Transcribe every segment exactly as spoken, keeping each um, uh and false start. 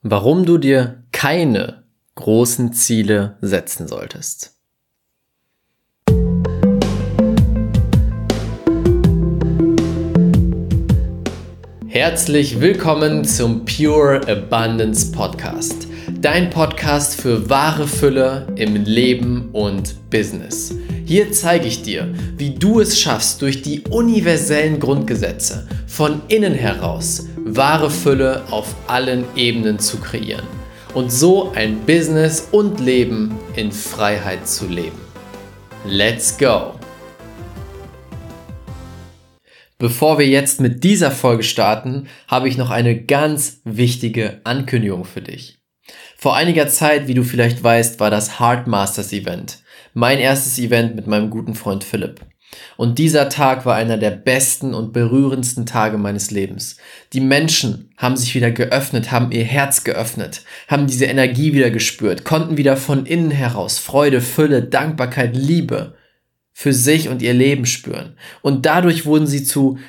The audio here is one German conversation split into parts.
Warum du dir keine großen Ziele setzen solltest. Herzlich willkommen zum Pure Abundance Podcast. Dein Podcast für wahre Fülle im Leben und Business. Hier zeige ich dir, wie du es schaffst, durch die universellen Grundgesetze von innen heraus wahre Fülle auf allen Ebenen zu kreieren und so ein Business und Leben in Freiheit zu leben. Let's go! Bevor wir jetzt mit dieser Folge starten, habe ich noch eine ganz wichtige Ankündigung für dich. Vor einiger Zeit, wie du vielleicht weißt, war das Heart Masters Event. Mein erstes Event mit meinem guten Freund Philipp. Und dieser Tag war einer der besten und berührendsten Tage meines Lebens. Die Menschen haben sich wieder geöffnet, haben ihr Herz geöffnet, haben diese Energie wieder gespürt, konnten wieder von innen heraus Freude, Fülle, Dankbarkeit, Liebe für sich und ihr Leben spüren. Und dadurch wurden sie zu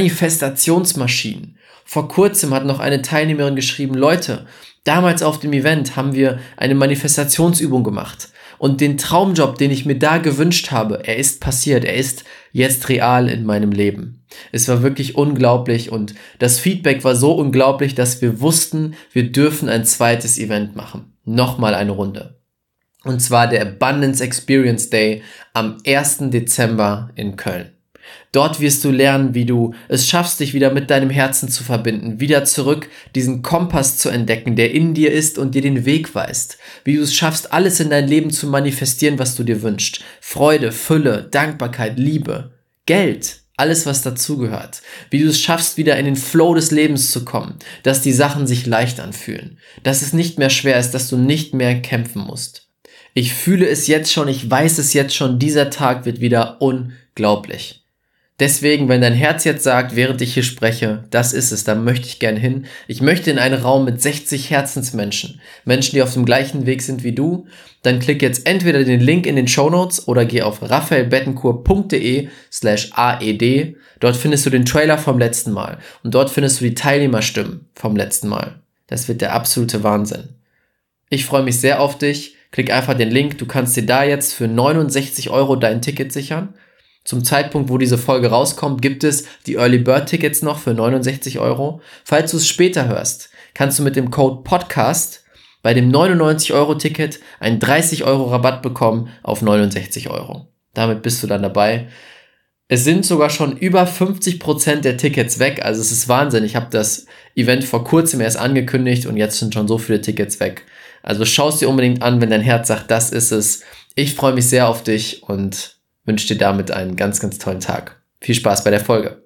Manifestationsmaschinen. Vor kurzem hat noch eine Teilnehmerin geschrieben, Leute, damals auf dem Event haben wir eine Manifestationsübung gemacht. Und den Traumjob, den ich mir da gewünscht habe, er ist passiert, er ist jetzt real in meinem Leben. Es war wirklich unglaublich und das Feedback war so unglaublich, dass wir wussten, wir dürfen ein zweites Event machen. Nochmal eine Runde. Und zwar der Abundance Experience Day am ersten Dezember in Köln. Dort wirst du lernen, wie du es schaffst, dich wieder mit deinem Herzen zu verbinden, wieder zurück diesen Kompass zu entdecken, der in dir ist und dir den Weg weist. Wie du es schaffst, alles in dein Leben zu manifestieren, was du dir wünschst. Freude, Fülle, Dankbarkeit, Liebe, Geld, alles, was dazugehört. Wie du es schaffst, wieder in den Flow des Lebens zu kommen, dass die Sachen sich leicht anfühlen, dass es nicht mehr schwer ist, dass du nicht mehr kämpfen musst. Ich fühle es jetzt schon, ich weiß es jetzt schon, dieser Tag wird wieder unglaublich. Deswegen, wenn dein Herz jetzt sagt, während ich hier spreche, das ist es, da möchte ich gern hin. Ich möchte in einen Raum mit sechzig Herzensmenschen, Menschen, die auf dem gleichen Weg sind wie du, dann klick jetzt entweder den Link in den Shownotes oder geh auf raphaelbettencourt.de slash aed. Dort findest du den Trailer vom letzten Mal und dort findest du die Teilnehmerstimmen vom letzten Mal. Das wird der absolute Wahnsinn. Ich freue mich sehr auf dich. Klick einfach den Link, du kannst dir da jetzt für neunundsechzig Euro dein Ticket sichern. Zum Zeitpunkt, wo diese Folge rauskommt, gibt es die Early Bird Tickets noch für neunundsechzig Euro. Falls du es später hörst, kannst du mit dem Code Podcast bei dem neunundneunzig Euro Ticket einen dreißig Euro Rabatt bekommen auf neunundsechzig Euro. Damit bist du dann dabei. Es sind sogar schon über fünfzig Prozent der Tickets weg, also es ist Wahnsinn. Ich habe das Event vor kurzem erst angekündigt und jetzt sind schon so viele Tickets weg. Also schau es dir unbedingt an, wenn dein Herz sagt, das ist es. Ich freue mich sehr auf dich und wünsche dir damit einen ganz, ganz tollen Tag. Viel Spaß bei der Folge.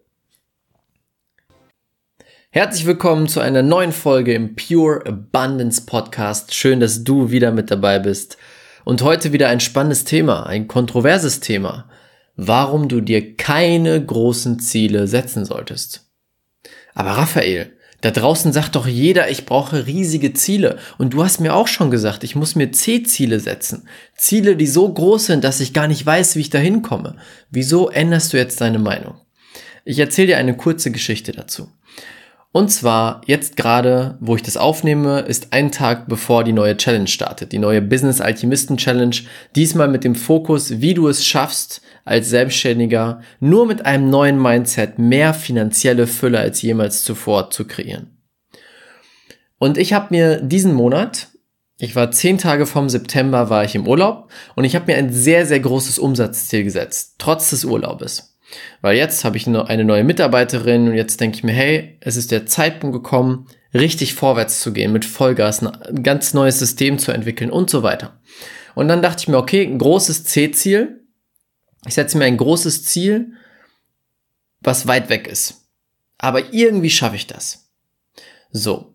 Herzlich willkommen zu einer neuen Folge im Pure Abundance Podcast. Schön, dass du wieder mit dabei bist. Und heute wieder ein spannendes Thema, ein kontroverses Thema. Warum du dir keine großen Ziele setzen solltest. Aber Raphael, da draußen sagt doch jeder, ich brauche riesige Ziele. Und du hast mir auch schon gesagt, ich muss mir C-Ziele setzen. Ziele, die so groß sind, dass ich gar nicht weiß, wie ich da hinkomme. Wieso änderst du jetzt deine Meinung? Ich erzähle dir eine kurze Geschichte dazu. Und zwar, jetzt gerade, wo ich das aufnehme, ist ein Tag bevor die neue Challenge startet. Die neue Business Alchemisten Challenge. Diesmal mit dem Fokus, wie du es schaffst, als Selbstständiger nur mit einem neuen Mindset mehr finanzielle Fülle als jemals zuvor zu kreieren. Und ich habe mir diesen Monat, ich war zehn Tage vom September, war ich im Urlaub und ich habe mir ein sehr, sehr großes Umsatzziel gesetzt, trotz des Urlaubes. Weil jetzt habe ich eine neue Mitarbeiterin und jetzt denke ich mir, hey, es ist der Zeitpunkt gekommen, richtig vorwärts zu gehen, mit Vollgas, ein ganz neues System zu entwickeln und so weiter. Und dann dachte ich mir, okay, ein großes C-Ziel. Ich setze mir ein großes Ziel, was weit weg ist. Aber irgendwie schaffe ich das. So.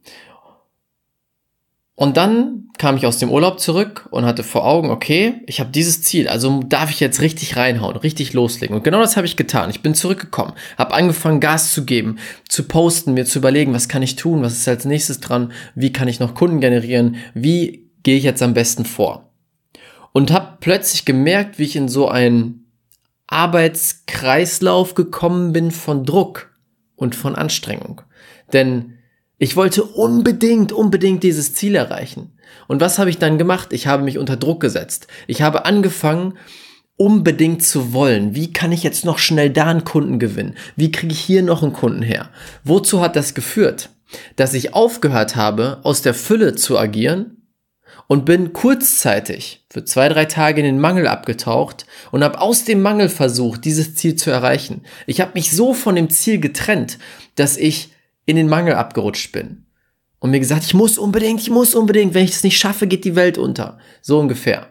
Und dann kam ich aus dem Urlaub zurück und hatte vor Augen, okay, ich habe dieses Ziel, also darf ich jetzt richtig reinhauen, richtig loslegen. Und genau das habe ich getan. Ich bin zurückgekommen, habe angefangen, Gas zu geben, zu posten, mir zu überlegen, was kann ich tun, was ist als nächstes dran, wie kann ich noch Kunden generieren, wie gehe ich jetzt am besten vor. Und habe plötzlich gemerkt, wie ich in so einen Arbeitskreislauf gekommen bin von Druck und von Anstrengung. Denn Ich wollte unbedingt, unbedingt dieses Ziel erreichen. Und was habe ich dann gemacht? Ich habe mich unter Druck gesetzt. Ich habe angefangen, unbedingt zu wollen. Wie kann ich jetzt noch schnell da einen Kunden gewinnen? Wie kriege ich hier noch einen Kunden her? Wozu hat das geführt? Dass ich aufgehört habe, aus der Fülle zu agieren und bin kurzzeitig für zwei, drei Tage in den Mangel abgetaucht und habe aus dem Mangel versucht, dieses Ziel zu erreichen. Ich habe mich so von dem Ziel getrennt, dass ich in den Mangel abgerutscht bin. Und mir gesagt, ich muss unbedingt, ich muss unbedingt, wenn ich es nicht schaffe, geht die Welt unter. So ungefähr.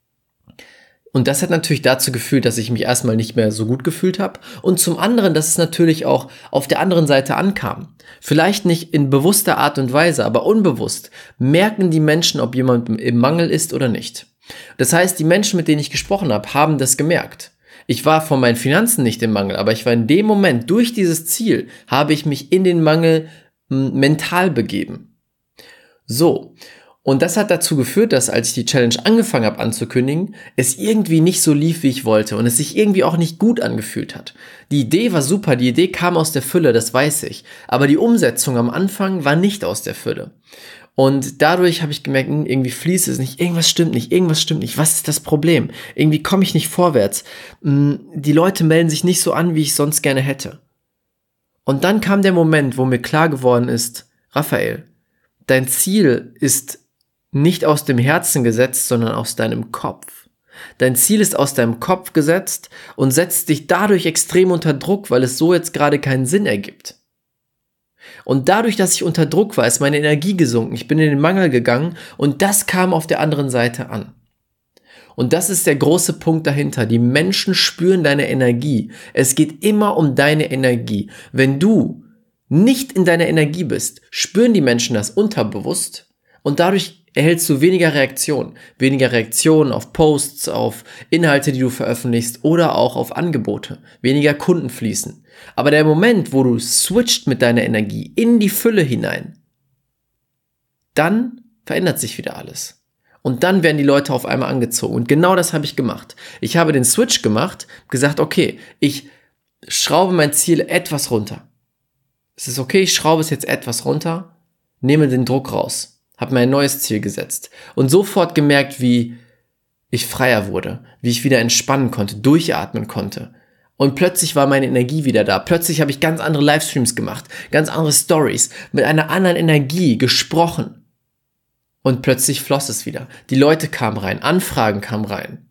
Und das hat natürlich dazu geführt, dass ich mich erstmal nicht mehr so gut gefühlt habe und zum anderen, dass es natürlich auch auf der anderen Seite ankam. Vielleicht nicht in bewusster Art und Weise, aber unbewusst merken die Menschen, ob jemand im Mangel ist oder nicht. Das heißt, die Menschen, mit denen ich gesprochen habe, haben das gemerkt. Ich war von meinen Finanzen nicht im Mangel, aber ich war in dem Moment, durch dieses Ziel, habe ich mich in den Mangel m, mental begeben. So. Und das hat dazu geführt, dass als ich die Challenge angefangen habe anzukündigen, es irgendwie nicht so lief, wie ich wollte und es sich irgendwie auch nicht gut angefühlt hat. Die Idee war super, die Idee kam aus der Fülle, das weiß ich. Aber die Umsetzung am Anfang war nicht aus der Fülle. Und dadurch habe ich gemerkt, irgendwie fließt es nicht, irgendwas stimmt nicht, irgendwas stimmt nicht. Was ist das Problem? Irgendwie komme ich nicht vorwärts. Die Leute melden sich nicht so an, wie ich sonst gerne hätte. Und dann kam der Moment, wo mir klar geworden ist, Raphael, dein Ziel ist nicht aus dem Herzen gesetzt, sondern aus deinem Kopf. Dein Ziel ist aus deinem Kopf gesetzt und setzt dich dadurch extrem unter Druck, weil es so jetzt gerade keinen Sinn ergibt. Und dadurch, dass ich unter Druck war, ist meine Energie gesunken. Ich bin in den Mangel gegangen und das kam auf der anderen Seite an. Und das ist der große Punkt dahinter. Die Menschen spüren deine Energie. Es geht immer um deine Energie. Wenn du nicht in deiner Energie bist, spüren die Menschen das unterbewusst und dadurch erhältst du weniger Reaktionen. Weniger Reaktionen auf Posts, auf Inhalte, die du veröffentlichst oder auch auf Angebote. Weniger Kunden fließen. Aber der Moment, wo du switcht mit deiner Energie in die Fülle hinein, dann verändert sich wieder alles. Und dann werden die Leute auf einmal angezogen. Und genau das habe ich gemacht. Ich habe den Switch gemacht, gesagt, okay, ich schraube mein Ziel etwas runter. Es ist okay, ich schraube es jetzt etwas runter, nehme den Druck raus. Habe mir ein neues Ziel gesetzt und sofort gemerkt, wie ich freier wurde, wie ich wieder entspannen konnte, durchatmen konnte. Und plötzlich war meine Energie wieder da. Plötzlich habe ich ganz andere Livestreams gemacht, ganz andere Stories, mit einer anderen Energie gesprochen. Und plötzlich floss es wieder. Die Leute kamen rein, Anfragen kamen rein.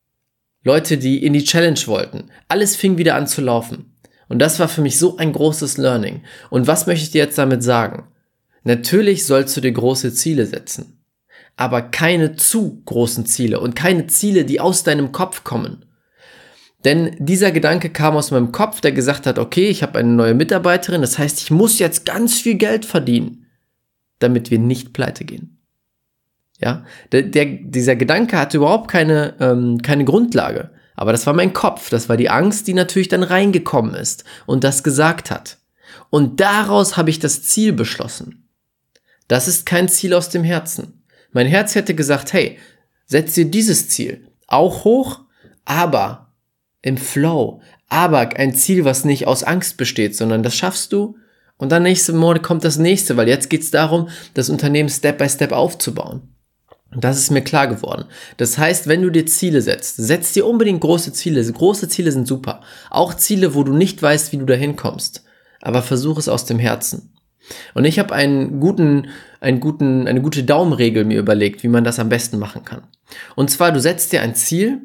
Leute, die in die Challenge wollten. Alles fing wieder an zu laufen. Und das war für mich so ein großes Learning. Und was möchte ich dir jetzt damit sagen? Natürlich sollst du dir große Ziele setzen, aber keine zu großen Ziele und keine Ziele, die aus deinem Kopf kommen. Denn dieser Gedanke kam aus meinem Kopf, der gesagt hat, okay, ich habe eine neue Mitarbeiterin, das heißt, ich muss jetzt ganz viel Geld verdienen, damit wir nicht pleite gehen. Ja, der, der, dieser Gedanke hatte überhaupt keine, ähm, keine Grundlage, aber das war mein Kopf, das war die Angst, die natürlich dann reingekommen ist und das gesagt hat. Und daraus habe ich das Ziel beschlossen. Das ist kein Ziel aus dem Herzen. Mein Herz hätte gesagt, hey, setz dir dieses Ziel auch hoch, aber im Flow, aber ein Ziel, was nicht aus Angst besteht, sondern das schaffst du und dann nächste Monat kommt das nächste, weil jetzt geht es darum, das Unternehmen Step by Step aufzubauen. Und das ist mir klar geworden. Das heißt, wenn du dir Ziele setzt, setz dir unbedingt große Ziele. Große Ziele sind super. Auch Ziele, wo du nicht weißt, wie du dahin kommst. Aber versuch es aus dem Herzen. Und ich habe einen guten, einen guten, eine gute Daumenregel mir überlegt, wie man das am besten machen kann. Und zwar, du setzt dir ein Ziel,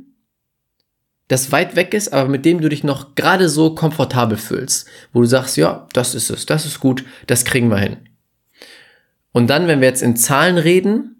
das weit weg ist, aber mit dem du dich noch gerade so komfortabel fühlst. Wo du sagst, ja, das ist es, das ist gut, das kriegen wir hin. Und dann, wenn wir jetzt in Zahlen reden,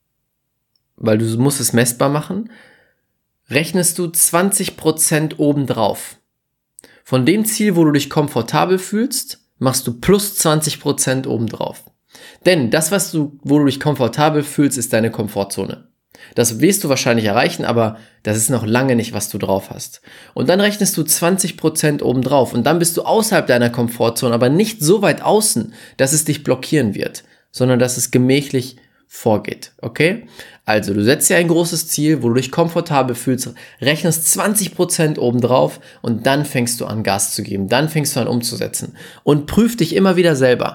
weil du musst es messbar machen, rechnest du zwanzig Prozent obendrauf. Von dem Ziel, wo du dich komfortabel fühlst, machst du plus zwanzig Prozent obendrauf. Denn das, was du, wo du dich komfortabel fühlst, ist deine Komfortzone. Das wirst du wahrscheinlich erreichen, aber das ist noch lange nicht, was du drauf hast. Und dann rechnest du zwanzig Prozent obendrauf und dann bist du außerhalb deiner Komfortzone, aber nicht so weit außen, dass es dich blockieren wird, sondern dass es gemächlich vorgeht, okay? Also, du setzt dir ein großes Ziel, wo du dich komfortabel fühlst, rechnest zwanzig Prozent obendrauf und dann fängst du an, Gas zu geben, dann fängst du an umzusetzen und prüf dich immer wieder selber.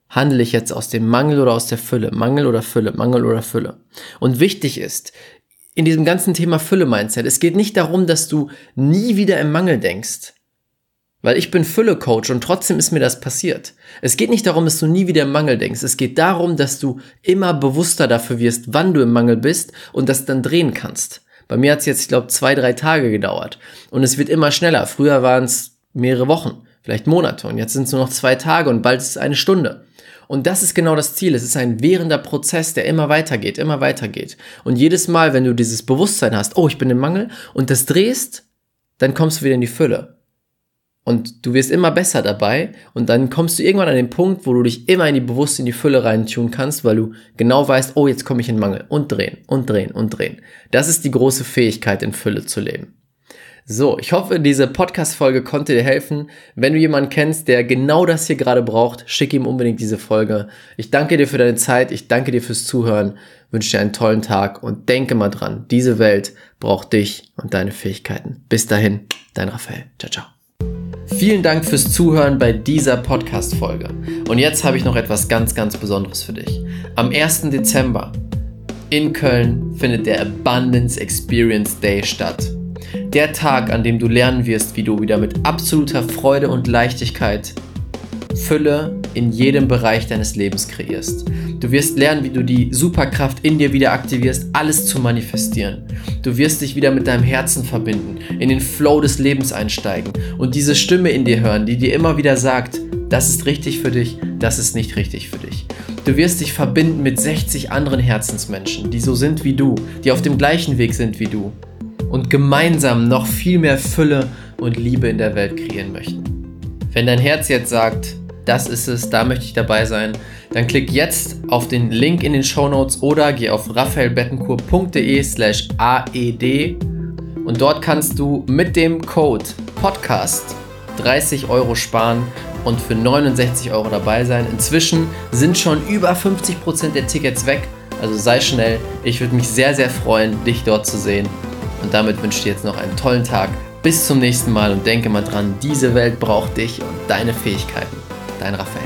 handle ich jetzt aus dem Mangel oder aus der Fülle? Mangel oder Fülle? Mangel oder Fülle? Und wichtig ist, in diesem ganzen Thema Fülle-Mindset, es geht nicht darum, dass du nie wieder im Mangel denkst. Weil ich bin Fülle-Coach und trotzdem ist mir das passiert. Es geht nicht darum, dass du nie wieder im Mangel denkst. Es geht darum, dass du immer bewusster dafür wirst, wann du im Mangel bist und das dann drehen kannst. Bei mir hat es jetzt, ich glaube, zwei, drei Tage gedauert. Und es wird immer schneller. Früher waren es mehrere Wochen, vielleicht Monate. Und jetzt sind es nur noch zwei Tage und bald ist es eine Stunde. Und das ist genau das Ziel. Es ist ein währender Prozess, der immer weitergeht, immer weitergeht. Und jedes Mal, wenn du dieses Bewusstsein hast, oh, ich bin im Mangel, und das drehst, dann kommst du wieder in die Fülle. Und du wirst immer besser dabei und dann kommst du irgendwann an den Punkt, wo du dich immer in die bewusst in die Fülle reintun kannst, weil du genau weißt, oh, jetzt komme ich in Mangel und drehen und drehen und drehen. Das ist die große Fähigkeit, in Fülle zu leben. So, ich hoffe, diese Podcast-Folge konnte dir helfen. Wenn du jemanden kennst, der genau das hier gerade braucht, schick ihm unbedingt diese Folge. Ich danke dir für deine Zeit, ich danke dir fürs Zuhören, wünsche dir einen tollen Tag und denke mal dran, diese Welt braucht dich und deine Fähigkeiten. Bis dahin, dein Raphael. Ciao, ciao. Vielen Dank fürs Zuhören bei dieser Podcast-Folge. Und jetzt habe ich noch etwas ganz, ganz Besonderes für dich. Am ersten Dezember in Köln findet der Abundance Experience Day statt. Der Tag, an dem du lernen wirst, wie du wieder mit absoluter Freude und Leichtigkeit Fülle in jedem Bereich deines Lebens kreierst. Du wirst lernen, wie du die Superkraft in dir wieder aktivierst, alles zu manifestieren. Du wirst dich wieder mit deinem Herzen verbinden, in den Flow des Lebens einsteigen und diese Stimme in dir hören, die dir immer wieder sagt, das ist richtig für dich, das ist nicht richtig für dich. Du wirst dich verbinden mit sechzig anderen Herzensmenschen, die so sind wie du, die auf dem gleichen Weg sind wie du und gemeinsam noch viel mehr Fülle und Liebe in der Welt kreieren möchten. Wenn dein Herz jetzt sagt, das ist es, da möchte ich dabei sein, dann klick jetzt auf den Link in den Shownotes oder geh auf raphaelbettencourt.de slash aed und dort kannst du mit dem Code Podcast dreißig Euro sparen und für neunundsechzig Euro dabei sein. Inzwischen sind schon über fünfzig Prozent der Tickets weg, also sei schnell. Ich würde mich sehr, sehr freuen, dich dort zu sehen. Und damit wünsche ich dir jetzt noch einen tollen Tag. Bis zum nächsten Mal und denke mal dran, diese Welt braucht dich und deine Fähigkeiten. Dein Raphael.